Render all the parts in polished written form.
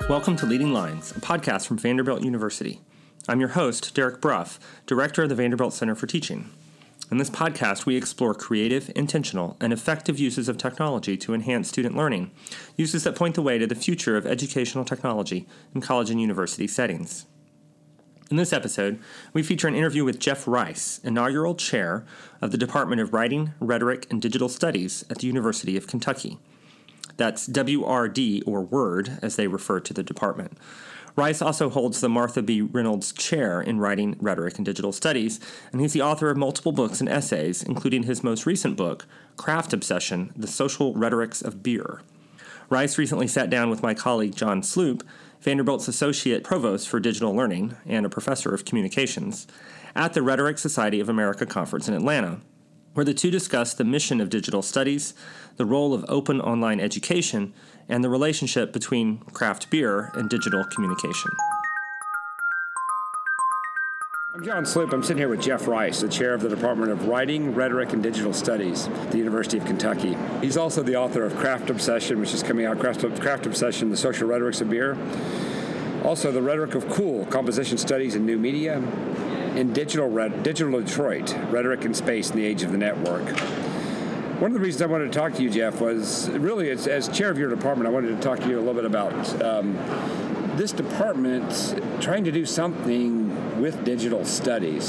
Welcome to Leading Lines, a podcast from Vanderbilt University. I'm your host, Derek Bruff, Director of the Vanderbilt Center for Teaching. In this podcast, we explore creative, intentional, and effective uses of technology to enhance student learning, uses that point the way to the future of educational technology in college and university settings. In this episode, we feature an interview with Jeff Rice, inaugural chair of the Department of Writing, Rhetoric, and Digital Studies at the University of Kentucky. That's WRD, or WORD, as they refer to the department. Rice also holds the Martha B. Reynolds Chair in Writing, Rhetoric, and Digital Studies, and he's the author of multiple books and essays, including his most recent book, Craft Obsession, The Social Rhetorics of Beer. Rice recently sat down with my colleague John Sloop, Vanderbilt's Associate Provost for Digital Learning and a Professor of Communications, at the Rhetoric Society of America Conference in Atlanta, where the two discussed the mission of digital studies, the role of open online education, and the relationship between craft beer and digital communication. I'm John Sloop. I'm sitting here with Jeff Rice, the chair of the Department of Writing, Rhetoric, and Digital Studies at the University of Kentucky. He's also the author of Craft Obsession, which is coming out, Craft Obsession, The Social Rhetorics of Beer. Also, The Rhetoric of Cool, Composition Studies in New Media, and Digital Detroit, Rhetoric in Space in the Age of the Network. One of the reasons I wanted to talk to you, Jeff, was really as chair of your department, I wanted to talk to you a little bit about this department trying to do something with digital studies.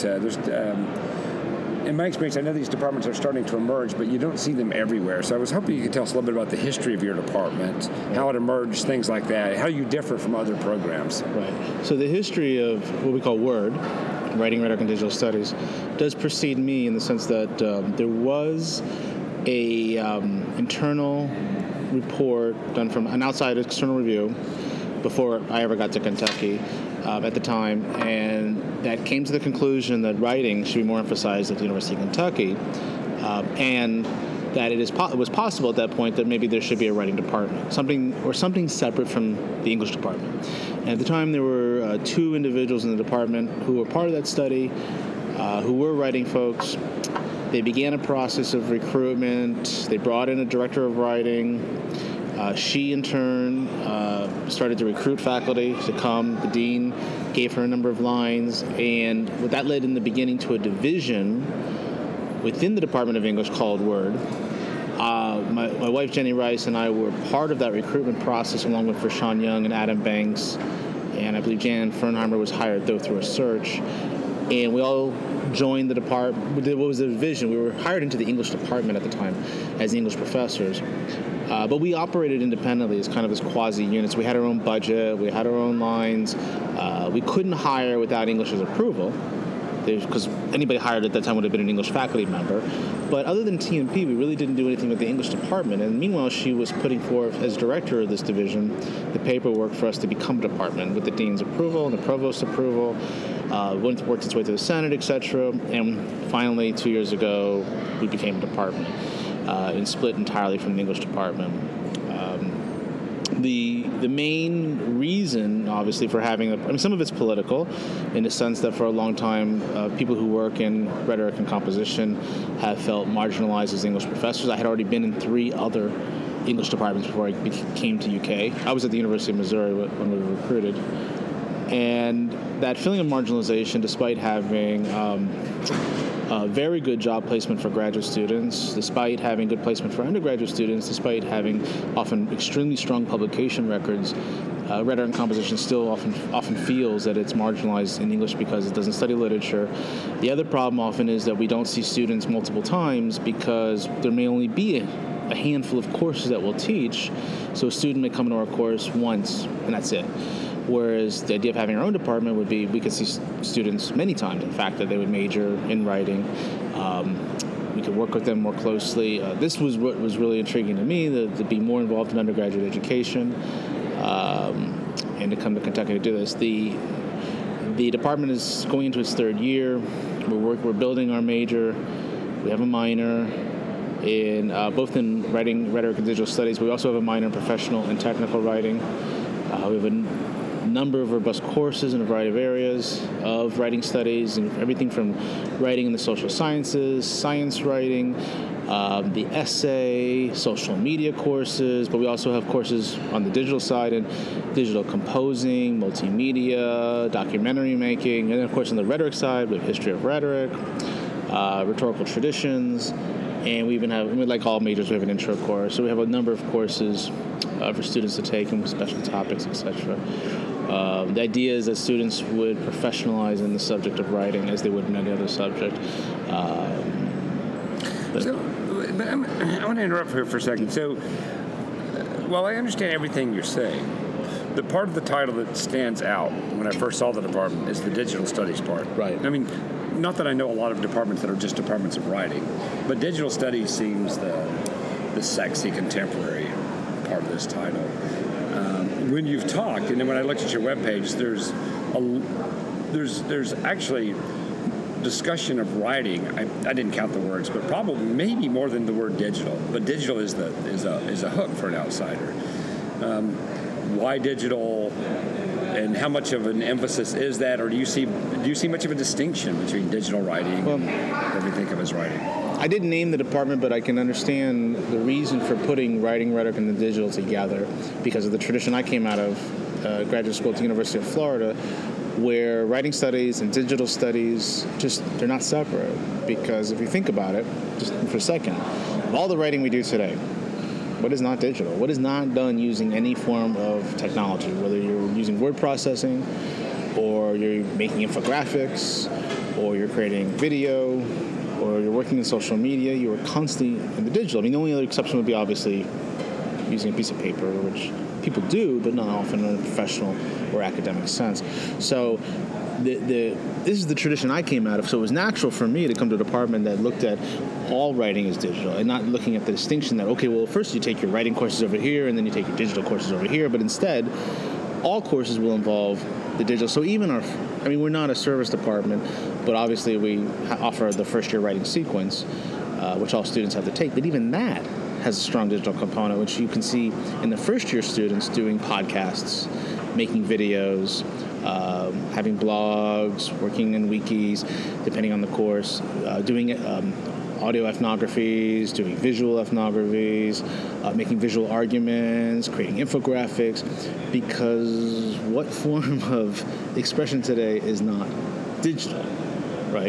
In my experience, I know these departments are starting to emerge, but you don't see them everywhere. So I was hoping you could tell us a little bit about the history of your department, how it emerged, things like that, how you differ from other programs. Right. So the history of what we call WORD, Writing, Rhetoric, and Digital Studies, does precede me in the sense that there was a internal report done from an outside external review before I ever got to Kentucky at the time, and that came to the conclusion that writing should be more emphasized at the University of Kentucky, and that it was possible at that point that maybe there should be a writing department, something separate from the English department. And at the time, there were two individuals in the department who were part of that study, who were writing folks. They began a process of recruitment. They brought in a director of writing. She, in turn, started to recruit faculty to come. The dean gave her a number of lines, and what that led in the beginning to a division within the Department of English called WORD. My wife, Jenny Rice, and I were part of that recruitment process, along with Rashawn Young and Adam Banks, and I believe Jan Fernheimer was hired, though, through a search. And we all joined the department. What was the division? We were hired into the English department at the time as English professors. But we operated independently as kind of as quasi-units. We had our own budget. We had our own lines. We couldn't hire without English's approval, because anybody hired at that time would have been an English faculty member. But other than TMP, we really didn't do anything with the English department. And meanwhile, she was putting forth, as director of this division, the paperwork for us to become a department with the dean's approval and the provost's approval. Worked its way through the Senate, etc. And finally, 2 years ago, we became a department and split entirely from the English department. The main reason, obviously, for having some of it's political, in the sense that for a long time, people who work in rhetoric and composition have felt marginalized as English professors. I had already been in 3 other English departments before I came to UK. I was at the University of Missouri when we were recruited. And that feeling of marginalization, despite having very good job placement for graduate students, despite having good placement for undergraduate students, despite having often extremely strong publication records, rhetoric and composition still often feels that it's marginalized in English because it doesn't study literature. The other problem often is that we don't see students multiple times because there may only be a handful of courses that we'll teach, so a student may come into our course once, and that's it. Whereas the idea of having our own department would be we could see students many times, in fact, that they would major in writing. We could work with them more closely. This was what was really intriguing to me, to be more involved in undergraduate education and to come to Kentucky to do this. The department is going into its 3rd year. We're building our major. We have a minor in both in writing, rhetoric, and digital studies. We also have a minor in professional and technical writing. We have a number of robust courses in a variety of areas of writing studies, and everything from writing in the social sciences, science writing, the essay, social media courses, but we also have courses on the digital side in digital composing, multimedia, documentary making, and then of course on the rhetoric side, we have history of rhetoric, rhetorical traditions, and we even have, like all majors, we have an intro course. So we have a number of courses for students to take and with special topics, etc. The idea is that students would professionalize in the subject of writing as they would in any other subject. But I want to interrupt here for a second. So, while I understand everything you're saying, the part of the title that stands out when I first saw the department is the digital studies part. Right. I mean, not that I know a lot of departments that are just departments of writing, but digital studies seems the sexy contemporary part of this title. When you've talked, and then when I looked at your webpage, there's actually discussion of writing. I didn't count the words, but probably maybe more than the word digital. But digital is a hook for an outsider. Why digital, and how much of an emphasis is that, or do you see much of a distinction between digital writing and what we think of as writing? I didn't name the department, but I can understand the reason for putting writing, rhetoric, and the digital together because of the tradition I came out of graduate school at the University of Florida, where writing studies and digital studies they're not separate. Because if you think about it, just for a second, of all the writing we do today, what is not digital? What is not done using any form of technology, whether you're using word processing, or you're making infographics, or you're creating video, or you're working in social media, you are constantly in the digital. I mean, the only other exception would be obviously using a piece of paper, which people do, but not often in a professional or academic sense. So this is the tradition I came out of, so it was natural for me to come to a department that looked at all writing as digital and not looking at the distinction that, okay, well, first you take your writing courses over here and then you take your digital courses over here, but instead, all courses will involve the digital. So even we're not a service department, but obviously we offer the first year writing sequence, which all students have to take, but even that has a strong digital component, which you can see in the first year students doing podcasts, making videos, having blogs, working in wikis, depending on the course, doing audio ethnographies, doing visual ethnographies, making visual arguments, creating infographics, because what form of expression today is not digital, right?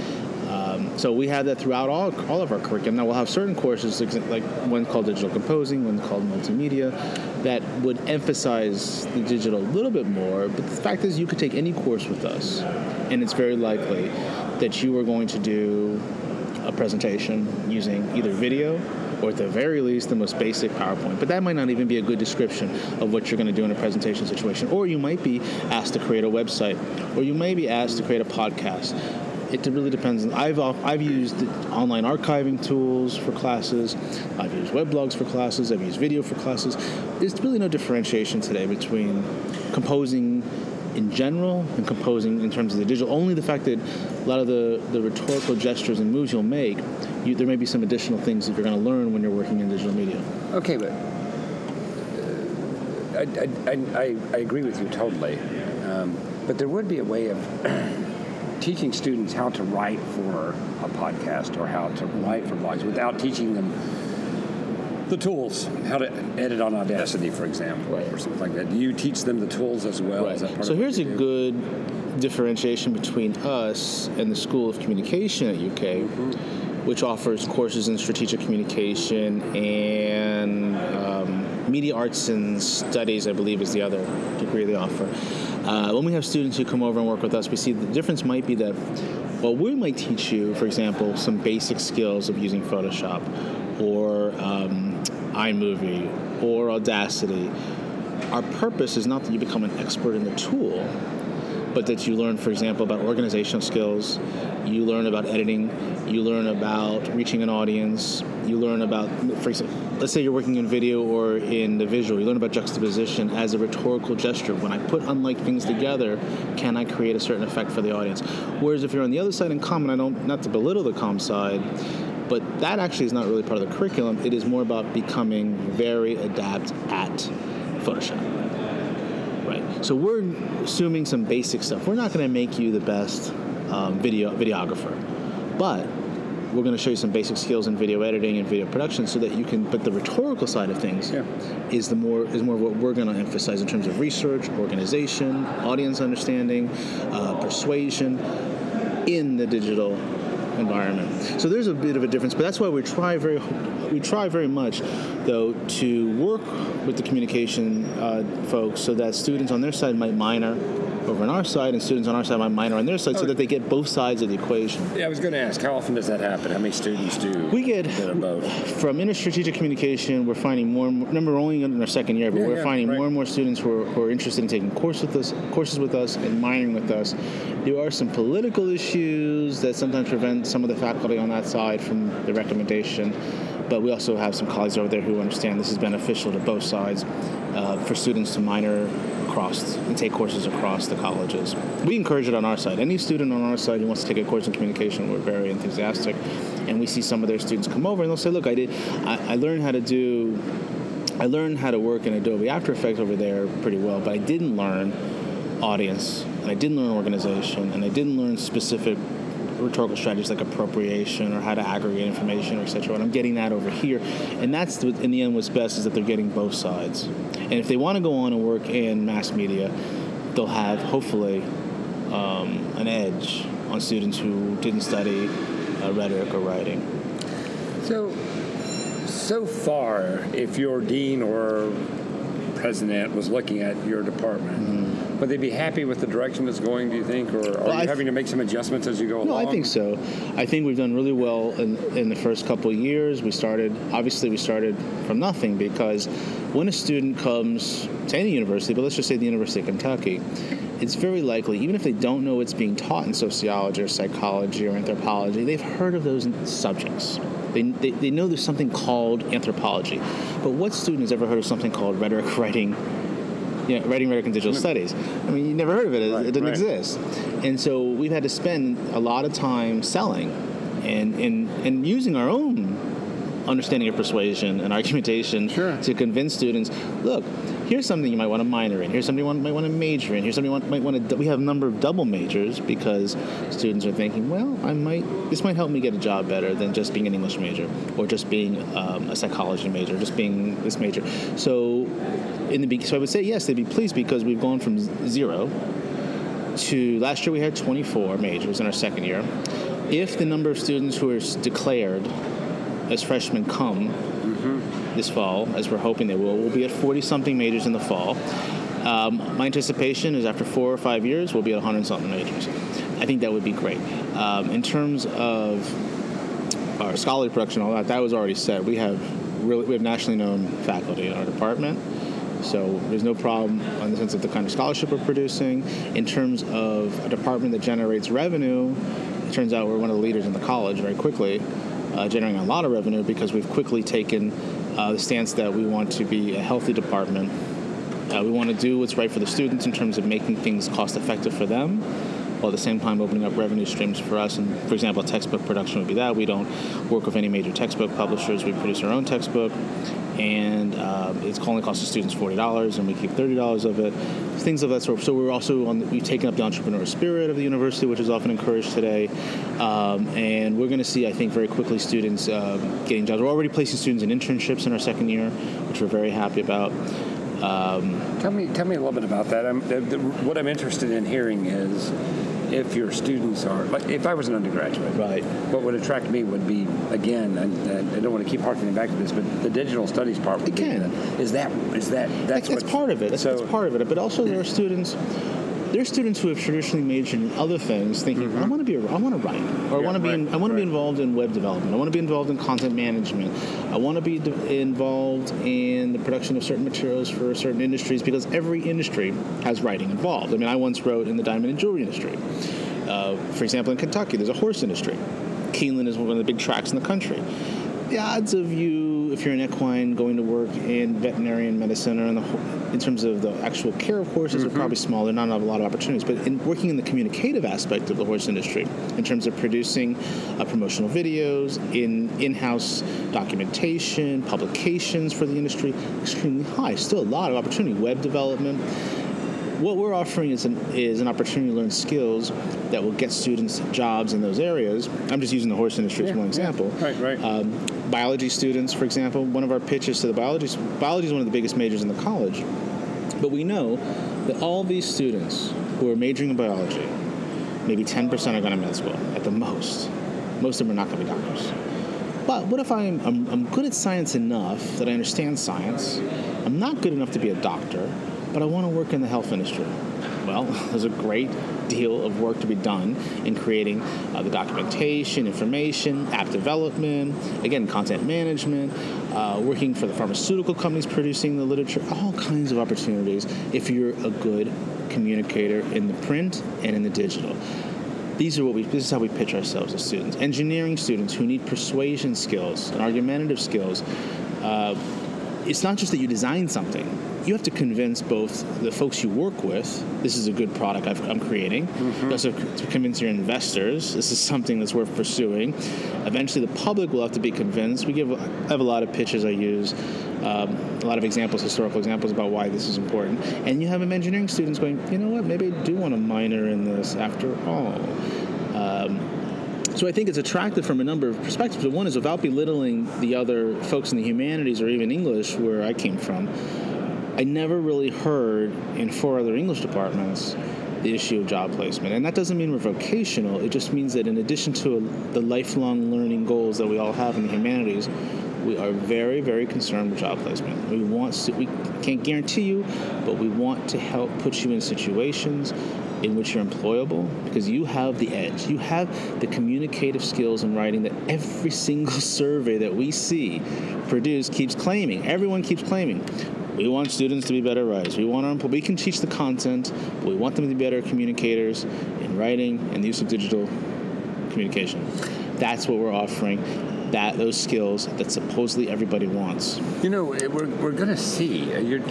So we have that throughout all of our curriculum. Now we'll have certain courses, like one called digital composing, one called multimedia, that would emphasize the digital a little bit more. But the fact is, you could take any course with us, and it's very likely that you are going to do a presentation using either video or at the very least the most basic PowerPoint. But that might not even be a good description of what you're going to do in a presentation situation. Or you might be asked to create a website, or you may be asked to create a podcast. It really depends. I've used online archiving tools for classes. I've used weblogs for classes. I've used video for classes. There's really no differentiation today between composing in general and composing in terms of the digital. Only the fact that a lot of the rhetorical gestures and moves you'll make, there may be some additional things that you're going to learn when you're working in digital media. Okay, but I agree with you totally. But there would be a way of teaching students how to write for a podcast or how to write for blogs without teaching them the tools, how to edit on Audacity, for example, or something like that. Do you teach them the tools as well? Right. Is that part so of here's what a you do? good differentiation between us and the School of Communication at UK, which offers courses in strategic communication and media arts and studies, I believe, is the other degree they offer. When we have students who come over and work with us, we see the difference might be that, well, we might teach you, for example, some basic skills of using Photoshop or iMovie or Audacity. Our purpose is not that you become an expert in the tool, but that you learn, for example, about organizational skills, you learn about editing, you learn about reaching an audience, you learn about, for example, let's say you're working in video or in the visual, you learn about juxtaposition as a rhetorical gesture. When I put unlike things together, can I create a certain effect for the audience? Whereas if you're on the other side in comm, not to belittle the comm side, but that actually is not really part of the curriculum. It is more about becoming very adept at Photoshop. Right. So we're assuming some basic stuff. We're not going to make you the best videographer, but we're going to show you some basic skills in video editing and video production so that you can, but the rhetorical side of things is more of what we're going to emphasize in terms of research, organization, audience understanding, persuasion in the digital environment. So there's a bit of a difference, but that's why we try very much, though, to work with the communication folks so that students on their side might minor over on our side and students on our side might minor on their side so that they get both sides of the equation. Yeah, I was going to ask, how often does that happen? How many students do? We get, both? From interstrategic communication, we're finding more and more, remember we're only in our second year, but we're finding more and more students who are interested in taking courses with us and minoring with us. There are some political issues that sometimes prevent some of the faculty on that side from the recommendation, but we also have some colleagues over there who understand this is beneficial to both sides for students to minor across and take courses across the colleges. We encourage it on our side. Any student on our side who wants to take a course in communication, we're very enthusiastic. And we see some of their students come over and they'll say, look, I learned how to work in Adobe After Effects over there pretty well, but I didn't learn audience, and I didn't learn organization, and I didn't learn specific rhetorical strategies like appropriation or how to aggregate information, et cetera. And I'm getting that over here. And that's, in the end, what's best is that they're getting both sides. And if they want to go on and work in mass media, they'll have, hopefully, an edge on students who didn't study rhetoric or writing. So far, if your dean or president was looking at your department, would they be happy with the direction it's going, do you think? Or are you having to make some adjustments as you go along? No, I think so. I think we've done really well in the first couple of years. We started from nothing, because when a student comes to any university, but let's just say the University of Kentucky, it's very likely, even if they don't know what's being taught in sociology or psychology or anthropology, they've heard of those subjects. They know there's something called anthropology. But what student has ever heard of something called rhetoric writing, rhetoric, and digital studies? I mean, you never heard of it. It didn't exist. And so we've had to spend a lot of time selling and using our own understanding of persuasion and argumentation to convince students, look, here's something you might want to minor in. Here's something you might want to major in. Here's something you might want to. We have a number of double majors because students are thinking, well, this might help me get a job better than just being an English major or just being a psychology major, just being this major. So I would say yes, they'd be pleased, because we've gone from 0 to last year we had 24 majors in our second year. If the number of students who are declared as freshmen come this fall, as we're hoping they will, we'll be at 40-something majors in the fall. My anticipation is after 4 or 5 years, we'll be at 100-something majors. I think that would be great. In terms of our scholarly production, all that was already set. We have nationally known faculty in our department, so there's no problem in the sense of the kind of scholarship we're producing. In terms of a department that generates revenue, it turns out we're one of the leaders in the college very quickly, generating a lot of revenue, because we've quickly taken the stance that we want to be a healthy department. We want to do what's right for the students in terms of making things cost-effective for them, while at the same time opening up revenue streams for us. And, for example, textbook production would be that. We don't work with any major textbook publishers. We produce our own textbook, and it's only costs the students $40, and we keep $30 of it. Things of that sort. So we've taken up the entrepreneurial spirit of the university, which is often encouraged today, and we're going to see, I think, very quickly students getting jobs. We're already placing students in internships in our second year, which we're very happy about. Tell me a little bit about that. What I'm interested in hearing is, if your students are, like, if I was an undergraduate, right, what would attract me would be, again, and I don't want to keep harkening back to this, but the digital studies part would be, that's part of it. That's part of it. But also there are students who have traditionally majored in other things, thinking, I want to write, or I want to be involved in web development. I want to be involved in content management. I want to be involved in the production of certain materials for certain industries, because every industry has writing involved. I mean, I once wrote in the diamond and jewelry industry. For example, in Kentucky, there's a horse industry. Keeneland is one of the big tracks in the country. The odds of you, if you're an equine, going to work in veterinarian medicine or in terms of the actual care of horses are probably small. There are not a lot of opportunities. But in working in the communicative aspect of the horse industry, in terms of producing promotional videos, in-house documentation, publications for the industry, extremely high. Still a lot of opportunity. Web development. what we're offering is an opportunity to learn skills that will get students jobs in those areas. I'm just using the horse industry as one example. Right. Biology students, for example, one of our pitches to the biology is one of the biggest majors in the college. But we know that all these students who are majoring in biology, maybe 10% are going to med school at the most. Most of them are not going to be doctors. But what if I'm good at science enough that I understand science? I'm not good enough to be a doctor, but I want to work in the health industry. Well, there's a great deal of work to be done in creating the documentation, information, app development, again, content management, working for the pharmaceutical companies producing the literature, all kinds of opportunities if you're a good communicator in the print and in the digital. This is how we pitch ourselves as students. Engineering students who need persuasion skills and argumentative skills. It's not just that you design something. You have to convince both the folks you work with, this is a good product I'm creating. You also have to convince your investors, this is something that's worth pursuing. Eventually, the public will have to be convinced. I have a lot of pitches I use, a lot of examples, historical examples about why this is important. And you have engineering students going, you know what, maybe I do want to minor in this after all. So I think it's attractive from a number of perspectives. But one is, without belittling the other folks in the humanities or even English, where I came from, I never really heard in 4 other English departments the issue of job placement. And that doesn't mean we're vocational. It just means that in addition to the lifelong learning goals that we all have in the humanities, we are very, very concerned with job placement. We can't guarantee you, but we want to help put you in situations in which you're employable, because you have the edge. You have the communicative skills in writing that every single survey that we see produced keeps claiming. Everyone keeps claiming. We want students to be better writers. We can teach the content, but we want them to be better communicators in writing and the use of digital communication. That's what we're offering. Those skills that supposedly everybody wants. You know, we're going to see.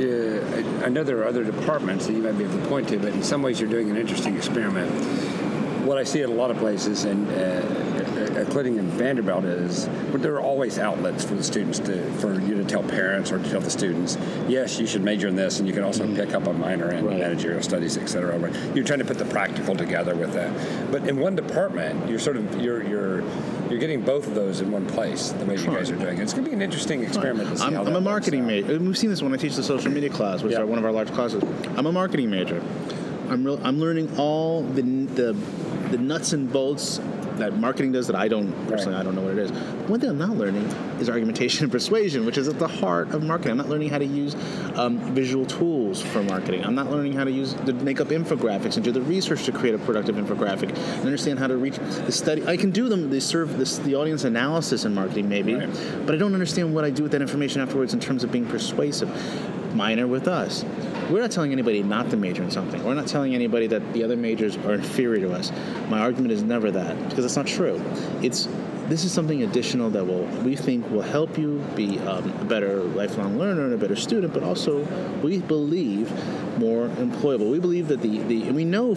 I know there are other departments that you might be able to point to, but in some ways you're doing an interesting experiment. What I see at a lot of places, and including in Vanderbilt, is there are always outlets for the students for you to tell parents or to tell the students, yes, you should major in this, and you can also pick up a minor in managerial studies, et cetera. You're trying to put the practical together with that. But in one department, you're getting both of those in one place, the way you guys are doing it. It's going to be an interesting experiment to see how I'm a marketing major. We've seen this when I teach the social media class, which is one of our large classes. I'm a marketing major. I'm learning all the nuts and bolts that marketing does that I don't personally, I don't know what it is. One thing I'm not learning is argumentation and persuasion, which is at the heart of marketing. I'm not learning how to use visual tools for marketing. I'm not learning how to make up infographics and do the research to create a productive infographic and understand how to reach the study. I can do them. They serve the audience analysis in marketing maybe, but I don't understand what I do with that information afterwards in terms of being persuasive. Minor with us. We're not telling anybody not to major in something. We're not telling anybody that the other majors are inferior to us. My argument is never that, because it's not true. This is something additional that we think will help you be a better lifelong learner and a better student, but also we believe more employable. We believe that we know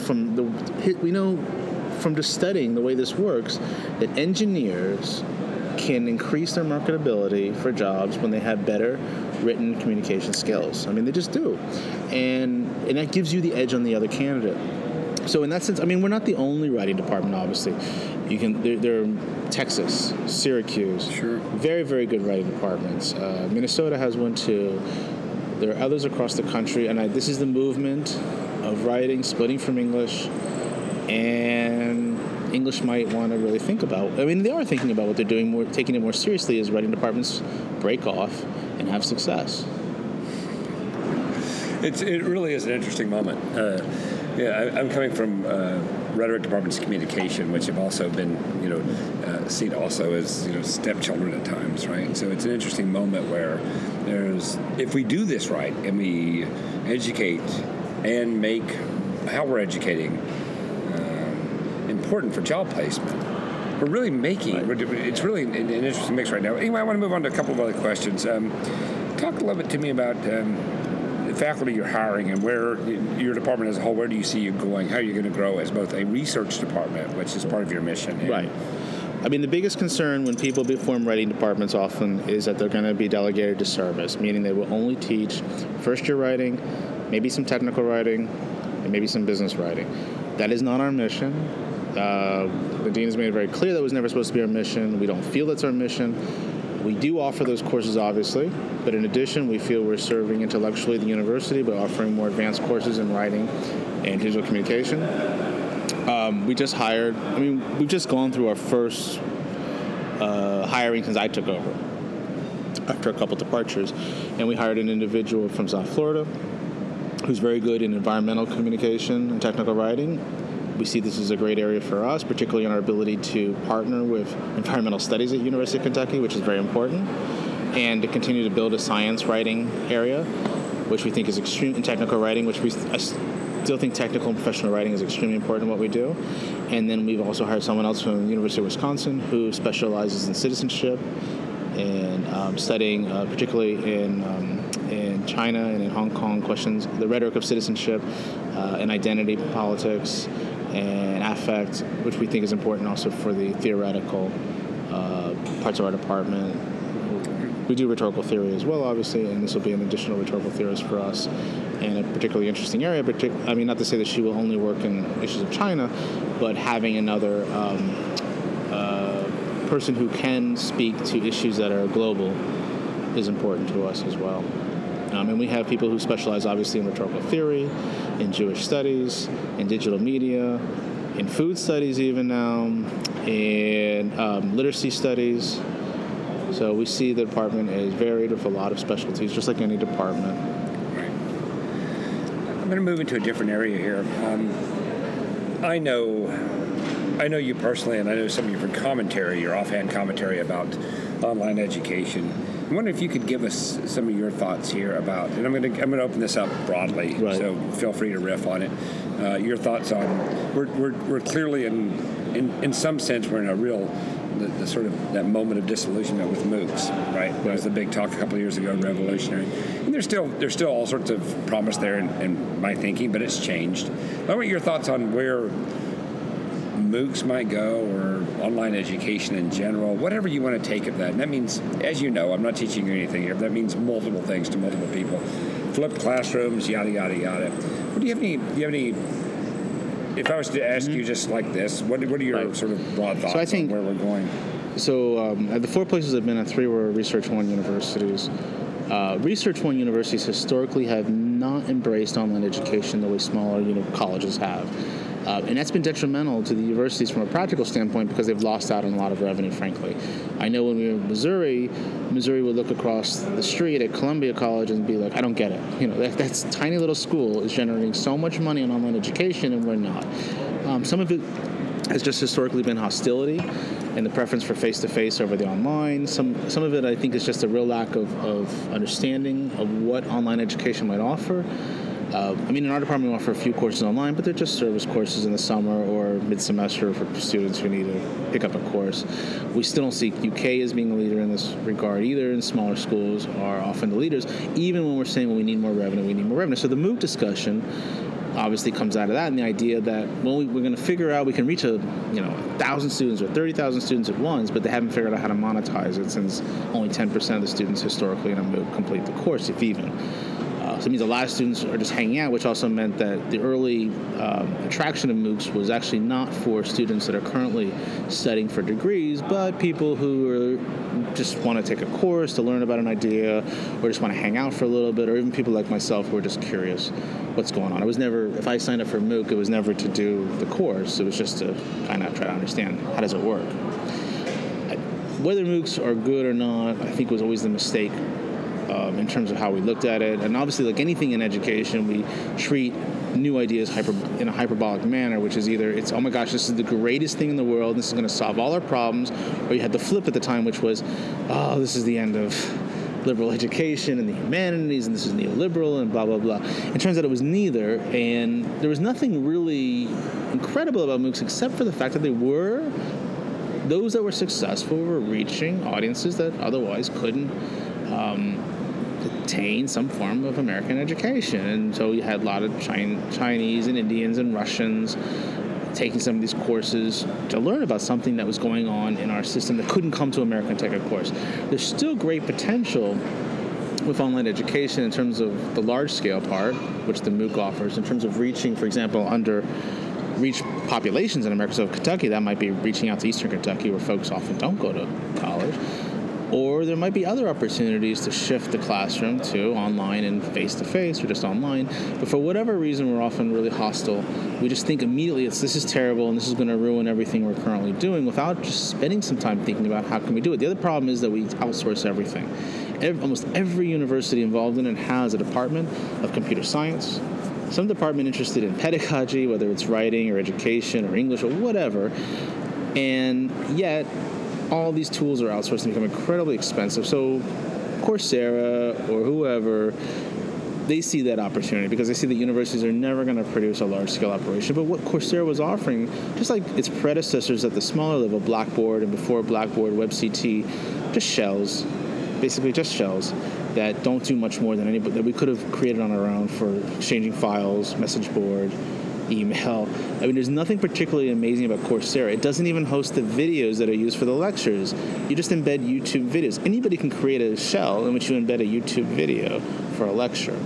from just studying the way this works that engineers can increase their marketability for jobs when they have better written communication skills. I mean, they just do. And that gives you the edge on the other candidate. So in that sense, I mean, we're not the only writing department, obviously. There are Texas, Syracuse, very, very good writing departments. Minnesota has one too. There are others across the country, and this is the movement of writing, splitting from English, and English might want to really think about. I mean, they are thinking about what they're doing, taking it more seriously as writing departments break off and have success. It really is an interesting moment. I'm coming from rhetoric departments of communication, which have also been, seen also as stepchildren at times, right? So it's an interesting moment where if we do this right and we educate and make how we're educating important for job placement, we're really making. It's really an interesting mix right now. Anyway, I want to move on to a couple of other questions. Talk a little bit to me about the faculty you're hiring and where your department as a whole. Where do you see you going? How are you going to grow as both a research department, which is part of your mission? Right. I mean, the biggest concern when people form writing departments often is that they're going to be delegated to service, meaning they will only teach first-year writing, maybe some technical writing, and maybe some business writing. That is not our mission. The dean has made it very clear that was never supposed to be our mission. We don't feel that's our mission. We do offer those courses, obviously, but in addition, we feel we're serving intellectually the university by offering more advanced courses in writing and digital communication. We've just gone through our first hiring since I took over, after a couple departures, and we hired an individual from South Florida who's very good in environmental communication and technical writing. We see this as a great area for us, particularly in our ability to partner with environmental studies at University of Kentucky, which is very important, and to continue to build a science writing area, which we think is extreme in technical writing, I still think technical and professional writing is extremely important in what we do. And then we've also hired someone else from the University of Wisconsin who specializes in citizenship and studying, particularly in China and in Hong Kong, questions, the rhetoric of citizenship and identity politics and affect, which we think is important also for the theoretical parts of our department. We do rhetorical theory as well, obviously, and this will be an additional rhetorical theorist for us, and a particularly interesting area. Not to say that she will only work in issues of China, but having another person who can speak to issues that are global is important to us as well. And we have people who specialize, obviously, in rhetorical theory, in Jewish studies, in digital media, in food studies even now, in literacy studies. So we see the department is varied with a lot of specialties, just like any department. Right. I'm going to move into a different area here. I know you personally, and I know some of your offhand commentary about online education. I wonder if you could give us some of your thoughts here about, and I'm going to open this up broadly, right. So feel free to riff on it. Your thoughts on we're clearly in some sense we're in a real the sort of that moment of disillusionment with MOOCs, right? That was the big talk a couple of years ago, revolutionary. And there's still all sorts of promise there in my thinking, but it's changed. I want your thoughts on where MOOCs might go, or online education in general, whatever you want to take of that. And that means, as you know, I'm not teaching you anything here, but that means multiple things to multiple people. Flipped classrooms, yada, yada, yada. Do you have any if I was to ask you just like this, what are your sort of broad thoughts on where we're going? So at the 4 places I've been at, 3 were Research One universities. Research One universities historically have not embraced online education the way smaller colleges have. And that's been detrimental to the universities from a practical standpoint because they've lost out on a lot of revenue, frankly. I know when we were in Missouri would look across the street at Columbia College and be like, I don't get it. That's a tiny little school is generating so much money on online education, and we're not. Some of it has just historically been hostility and the preference for face-to-face over the online. Some of it, I think, is just a real lack of understanding of what online education might offer. In our department, we offer a few courses online, but they're just service courses in the summer or mid-semester for students who need to pick up a course. We still don't see UK as being a leader in this regard either, and smaller schools are often the leaders, even when we're saying, well, we need more revenue. So the MOOC discussion obviously comes out of that, and the idea that, well, we're going to figure out we can reach 1,000 students or 30,000 students at once, but they haven't figured out how to monetize it, since only 10% of the students historically in a MOOC complete the course, if even. So it means a lot of students are just hanging out, which also meant that the early attraction of MOOCs was actually not for students that are currently studying for degrees, but people who just want to take a course to learn about an idea, or just want to hang out for a little bit, or even people like myself who are just curious what's going on. If I signed up for a MOOC, it was never to do the course. It was just to kind of try to understand how does it work. Whether MOOCs are good or not, I think was always the mistake in terms of how we looked at it. And obviously, like anything in education, we treat new ideas in a hyperbolic manner, which is either it's, oh my gosh, this is the greatest thing in the world, this is going to solve all our problems, or you had the flip at the time, which was, oh, this is the end of liberal education and the humanities, and this is neoliberal and blah, blah, blah. It turns out it was neither, and there was nothing really incredible about MOOCs except for the fact that those that were successful were reaching audiences that otherwise couldn't attain some form of American education. And so you had a lot of Chinese and Indians and Russians taking some of these courses to learn about something that was going on in our system that couldn't come to America and take a course. There's still great potential with online education in terms of the large-scale part, which the MOOC offers, in terms of reaching, for example, underreached populations in America. So Kentucky, that might be reaching out to Eastern Kentucky, where folks often don't go to college. Or there might be other opportunities to shift the classroom to online and face-to-face or just online. But for whatever reason, we're often really hostile. We just think immediately, this is terrible and this is going to ruin everything we're currently doing without just spending some time thinking about how can we do it. The other problem is that we outsource everything. Almost every university involved in it has a department of computer science, some department interested in pedagogy, whether it's writing or education or English or whatever, and yet all these tools are outsourced and become incredibly expensive. So Coursera or whoever, they see that opportunity because they see that universities are never going to produce a large-scale operation. But what Coursera was offering, just like its predecessors at the smaller level, Blackboard and before Blackboard, WebCT, just shells, basically just shells that don't do much more than anybody that we could have created on our own for exchanging files, message board, email. I mean, there's nothing particularly amazing about Coursera. It doesn't even host the videos that are used for the lectures. You just embed YouTube videos. Anybody can create a shell in which you embed a YouTube video for a lecture.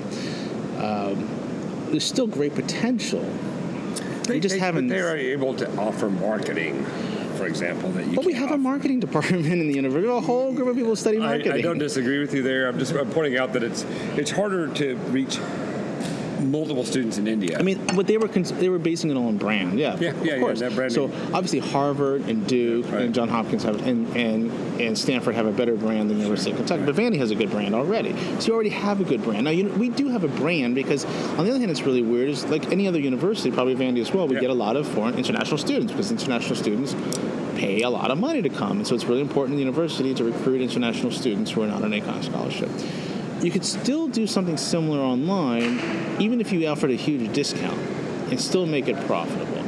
There's still great potential. They are able to offer marketing, for example, that you. But we have a marketing department in the university. A whole group of people study marketing. I don't disagree with you there. I'm pointing out that it's harder to reach multiple students in India. I mean, what they were basing it on brand. Yeah, of course. That branding. So obviously Harvard and Duke and Johns Hopkins have and Stanford have a better brand than the University of Kentucky. But Vandy has a good brand already. So you already have a good brand. Now we do have a brand because on the other hand, it's really weird. Is like any other university, probably Vandy as well. We get a lot of foreign international students because international students pay a lot of money to come, and so it's really important in the university to recruit international students who are not on econ scholarship. You could still do something similar online, even if you offered a huge discount, and still make it profitable.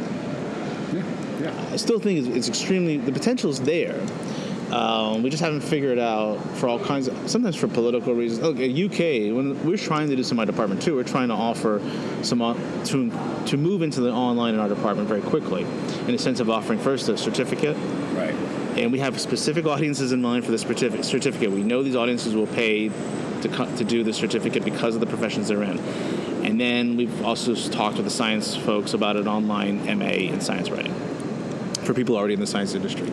Yeah. I still think it's extremely, the potential is there. We just haven't figured out for all kinds of, sometimes for political reasons. Look, at UK, when we're trying to do some in my department too, we're trying to offer some, to move into the online in our department very quickly, in the sense of offering first a certificate. Right. And we have specific audiences in mind for the certificate. We know these audiences will pay to do the certificate because of the professions they're in. And then we've also talked with the science folks about an online MA in science writing for people already in the science industry.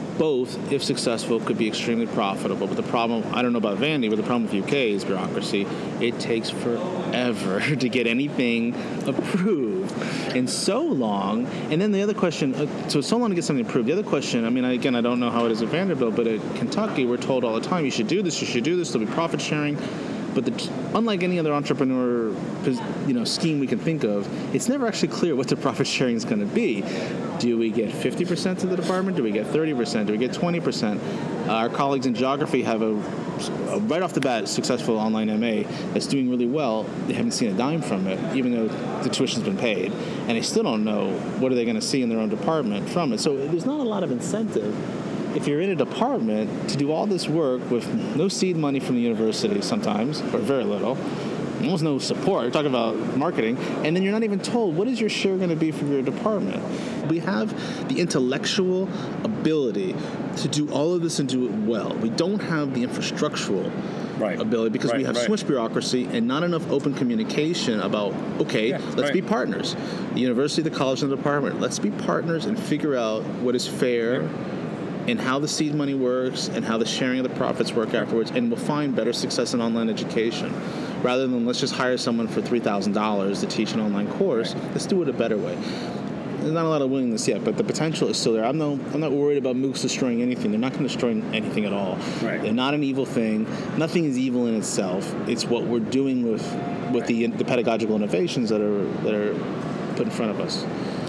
Both, if successful, could be extremely profitable. But the problem, I don't know about Vandy, but the problem with UK is bureaucracy. It takes forever to get anything approved. And so long. And then the other question, so long to get something approved. The other question, I mean, again, I don't know how it is at Vanderbilt, but at Kentucky, we're told all the time, you should do this, there'll be profit sharing. But unlike any other entrepreneur scheme we can think of, it's never actually clear what the profit sharing is going to be. Do we get 50% of the department? Do we get 30%? Do we get 20%? Our colleagues in geography have a right off the bat successful online MA that's doing really well. They haven't seen a dime from it, even though the tuition's been paid. And they still don't know what are they going to see in their own department from it. So there's not a lot of incentive if you're in a department to do all this work with no seed money from the university sometimes, or very little, almost no support. You're talking about marketing, and then you're not even told what is your share going to be from your department. We have the intellectual ability to do all of this and do it well. We don't have the infrastructural ability because we have so much bureaucracy and not enough open communication about, let's be partners. The university, the college, and the department, let's be partners and figure out what is fair and how the seed money works and how the sharing of the profits work afterwards, and we'll find better success in online education. Rather than let's just hire someone for $3,000 to teach an online course, let's do it a better way. There's not a lot of willingness yet, but the potential is still there. I'm not worried about MOOCs destroying anything. They're not going to destroy anything at all. Right. They're not an evil thing. Nothing is evil in itself. It's what we're doing with the pedagogical innovations that are put in front of us.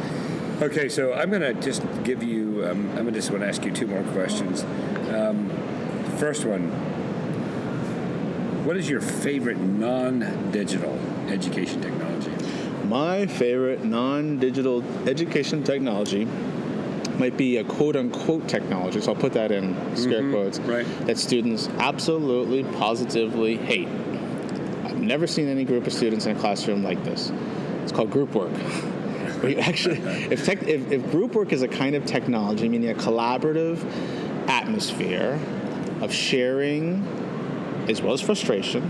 Okay, so I'm going to just give you, I just want to ask you two more questions. First one, what is your favorite non-digital education technology? My favorite non-digital education technology might be a quote-unquote technology, so I'll put that in scare quotes, that students absolutely, positively hate. I've never seen any group of students in a classroom like this. It's called group work. Actually, if group work is a kind of technology, meaning a collaborative atmosphere of sharing as well as frustration,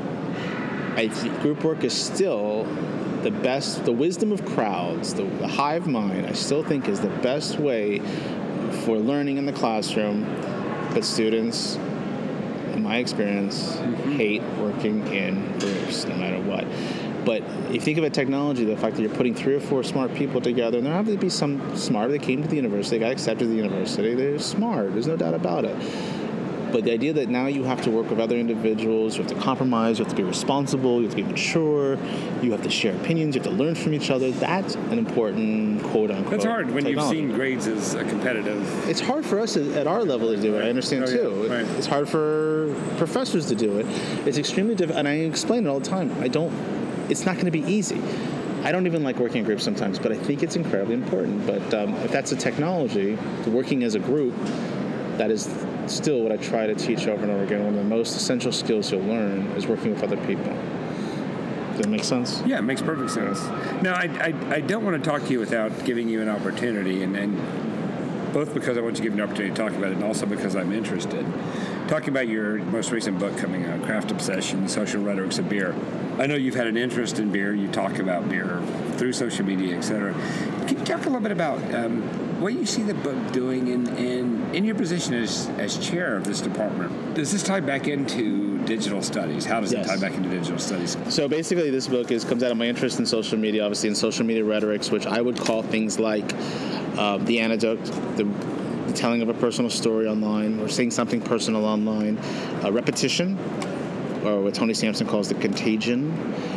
I think group work is still the best. The wisdom of crowds, the hive mind, I still think is the best way for learning in the classroom. But students, in my experience, hate working in groups, no matter what. But if you think of a technology, the fact that you're putting 3 or 4 smart people together, and there have to be some smart, they came to the university, they got accepted to the university, they're smart, there's no doubt about it. But the idea that now you have to work with other individuals, you have to compromise, you have to be responsible, you have to be mature, you have to share opinions, you have to learn from each other, that's an important quote-unquote That's hard when technology. you've seen grades as a competitive. It's hard for us at our level to do it, I understand too. Yeah, right. It's hard for professors to do it. It's extremely difficult, and I explain it all the time. It's not going to be easy. I don't even like working in groups sometimes, but I think it's incredibly important. But if that's a technology, working as a group, that is still what I try to teach over and over again. One of the most essential skills you'll learn is working with other people. Does that make sense? Yeah, it makes perfect sense. Now, I don't want to talk to you without giving you an opportunity, and both because I want to give you an opportunity to talk about it and also because I'm interested. Talking about your most recent book coming out, Craft Obsession, Social Rhetorics of Beer. I know you've had an interest in beer. You talk about beer through social media, et cetera. Can you talk a little bit about what you see the book doing in your position as chair of this department? Does this tie back into digital studies? How does it tie back into digital studies? So basically this book comes out of my interest in social media, obviously in social media rhetorics, which I would call things like the anecdote, the telling of a personal story online, or saying something personal online, repetition, or what Tony Sampson calls the contagion,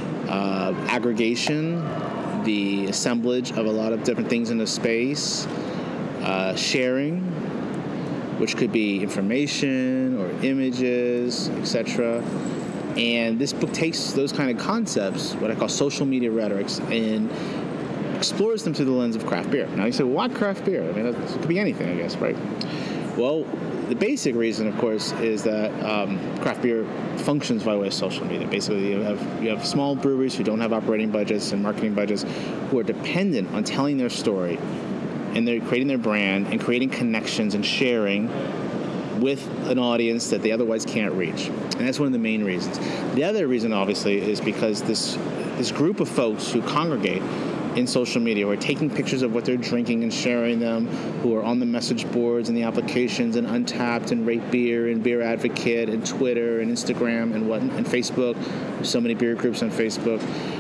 aggregation, the assemblage of a lot of different things in a space, sharing, which could be information or images, etc. And this book takes those kind of concepts, what I call social media rhetorics, and explores them through the lens of craft beer. Now you say, well, why craft beer? I mean, it could be anything, I guess, right? Well, the basic reason, of course, is that craft beer functions by way of social media. Basically, you have small breweries who don't have operating budgets and marketing budgets who are dependent on telling their story, and they're creating their brand and creating connections and sharing with an audience that they otherwise can't reach. And that's one of the main reasons. The other reason, obviously, is because this group of folks who congregate in social media, who are taking pictures of what they're drinking and sharing them, who are on the message boards and the applications and Untapped and Rate Beer and Beer Advocate and Twitter and Instagram and Facebook. There's so many beer groups on Facebook.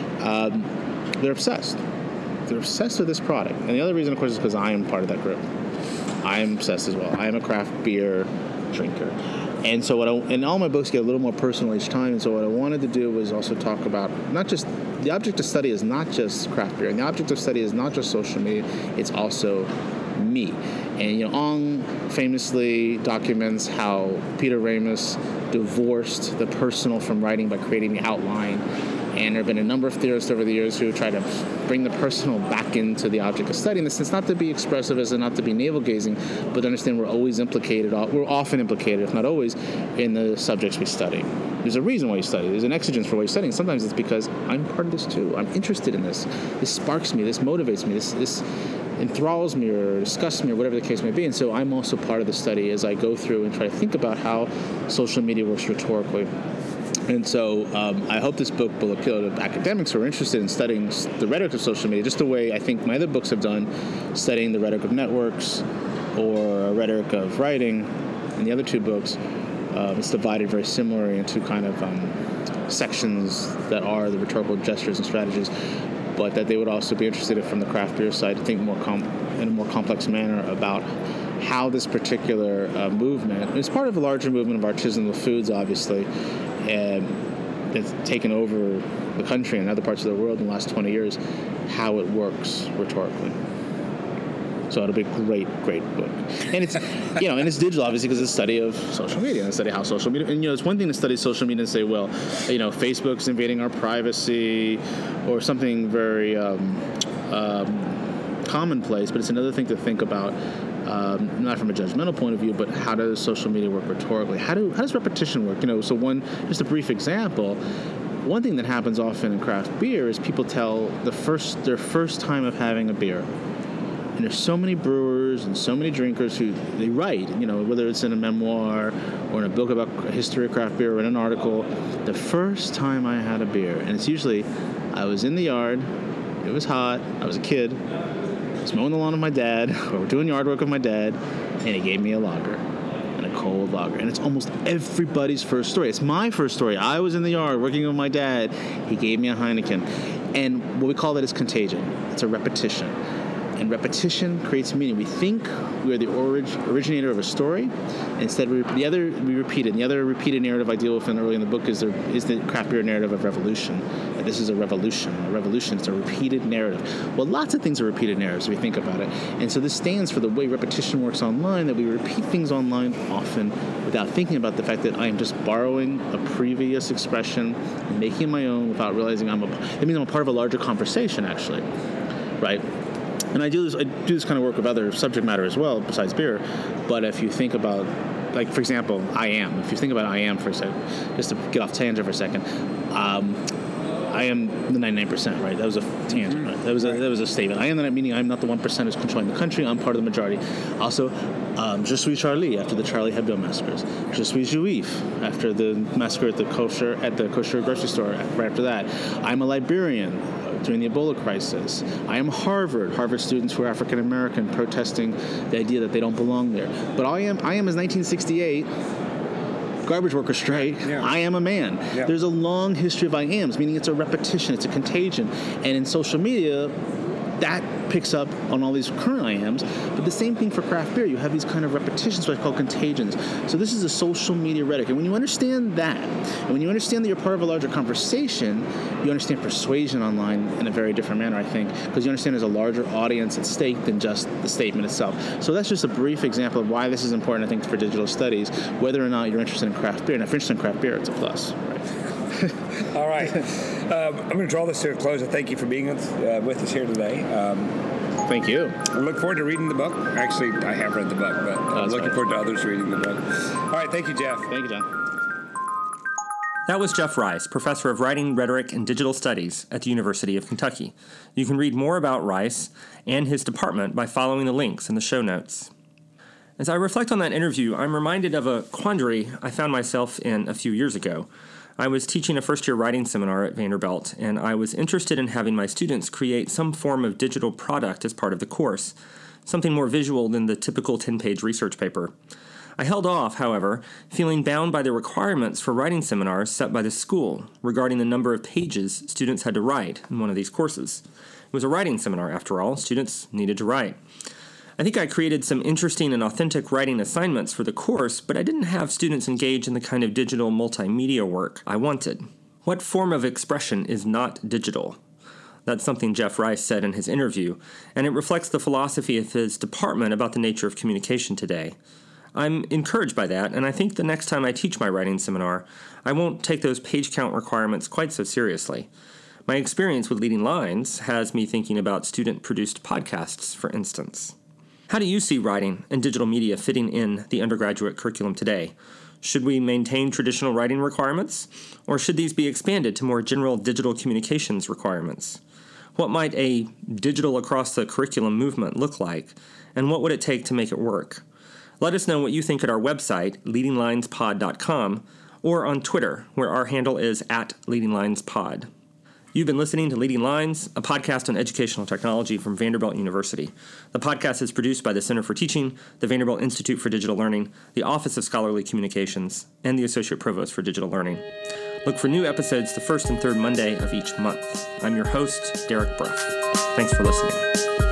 They're obsessed. They're obsessed with this product. And the other reason, of course, is because I am part of that group. I am obsessed as well. I am a craft beer drinker. And so and all my books get a little more personal each time. And so what I wanted to do was also talk about not just the object of study is not just craft beer, and the object of study is not just social media. It's also me. And Ong famously documents how Peter Ramus divorced the personal from writing by creating the outline. And there have been a number of theorists over the years who try to bring the personal back into the object of study. In the sense, not to be expressive as in not to be navel-gazing, but to understand we're often implicated, if not always, in the subjects we study. There's a reason why you study. There's an exigence for why you're studying. Sometimes it's because I'm part of this too. I'm interested in this. This sparks me. This motivates me. This enthralls me or disgusts me or whatever the case may be. And so I'm also part of the study as I go through and try to think about how social media works rhetorically. And so I hope this book will appeal to academics who are interested in studying the rhetoric of social media, just the way I think my other books have done, studying the rhetoric of networks or a rhetoric of writing. And the other 2 books, it's divided very similarly into kind of sections that are the rhetorical gestures and strategies, but that they would also be interested in, from the craft beer side, to think in a more complex manner about how this particular movement, it's part of a larger movement of artisanal foods, obviously, that's taken over the country and other parts of the world in the last 20 years, how it works rhetorically. So it'll be a great, great book. And it's, and it's digital, obviously, because it's a study of social media and a study of how social media, and, it's one thing to study social media and say, well, Facebook's invading our privacy or something very commonplace, but it's another thing to think about, not from a judgmental point of view, but how does social media work rhetorically? How does repetition work? So just a brief example, one thing that happens often in craft beer is people tell their first time of having a beer. And there's so many brewers and so many drinkers who they write, whether it's in a memoir or in a book about history of craft beer or in an article, the first time I had a beer, and it's usually I was in the yard, it was hot, I was a kid, I was mowing the lawn with my dad, or doing yard work with my dad, and he gave me a lager. A cold lager. And it's almost everybody's first story. It's my first story. I was in the yard working with my dad. He gave me a Heineken. And what we call that is contagion. It's a repetition. And repetition creates meaning. We think we are the originator of a story. Instead, we repeat it. And the other repeated narrative I deal with early in the book is the craft beer narrative of revolution. That this is a revolution. A revolution is a repeated narrative. Well, lots of things are repeated narratives if we think about it. And so this stands for the way repetition works online, that we repeat things online often without thinking about the fact that I am just borrowing a previous expression and making it my own without realizing it means I'm a part of a larger conversation, actually, right? And I do this kind of work with other subject matter as well, besides beer. But if you think about, like, for example, if you think about I am for a second, just to get off tangent for a second, I am the 99%, right? That was a tangent, right? That was a statement. I am the meaning I'm not the 1% who's controlling the country. I'm part of the majority. Also, Je suis Charlie after the Charlie Hebdo massacres. Je suis Juif after the massacre at the kosher grocery store. Right after that, I'm a Liberian during the Ebola crisis. I am Harvard students who are African American protesting the idea that they don't belong there. But I am as 1968. Garbage worker strike, yeah. I am a man. Yeah. There's a long history of I ams, meaning it's a repetition, it's a contagion. And in social media, that picks up on all these current I ams. But the same thing for craft beer. You have these kind of repetitions, what I call contagions. So this is a social media rhetoric. And when you understand that, and when you understand that you're part of a larger conversation, you understand persuasion online in a very different manner, I think, because you understand there's a larger audience at stake than just the statement itself. So that's just a brief example of why this is important, I think, for digital studies, whether or not you're interested in craft beer. And if you're interested in craft beer, it's a plus, right? All right. I'm going to draw this to a close. Thank you for being with us here today. Thank you. I look forward to reading the book. Actually, I have read the book, but I'm looking forward to others reading the book. All right. Thank you, Jeff. Thank you, John. That was Jeff Rice, Professor of Writing, Rhetoric, and Digital Studies at the University of Kentucky. You can read more about Rice and his department by following the links in the show notes. As I reflect on that interview, I'm reminded of a quandary I found myself in a few years ago. I was teaching a first-year writing seminar at Vanderbilt, and I was interested in having my students create some form of digital product as part of the course, something more visual than the typical 10-page research paper. I held off, however, feeling bound by the requirements for writing seminars set by the school regarding the number of pages students had to write in one of these courses. It was a writing seminar, after all. Students needed to write. I think I created some interesting and authentic writing assignments for the course, but I didn't have students engage in the kind of digital multimedia work I wanted. What form of expression is not digital? That's something Jeff Rice said in his interview, and it reflects the philosophy of his department about the nature of communication today. I'm encouraged by that, and I think the next time I teach my writing seminar, I won't take those page count requirements quite so seriously. My experience with Leading Lines has me thinking about student-produced podcasts, for instance. How do you see writing and digital media fitting in the undergraduate curriculum today? Should we maintain traditional writing requirements, or should these be expanded to more general digital communications requirements? What might a digital across the curriculum movement look like, and what would it take to make it work? Let us know what you think at our website, leadinglinesPod.com, or on Twitter, where our handle is @leadinglinesPod. You've been listening to Leading Lines, a podcast on educational technology from Vanderbilt University. The podcast is produced by the Center for Teaching, the Vanderbilt Institute for Digital Learning, the Office of Scholarly Communications, and the Associate Provost for Digital Learning. Look for new episodes the first and third Monday of each month. I'm your host, Derek Bruff. Thanks for listening.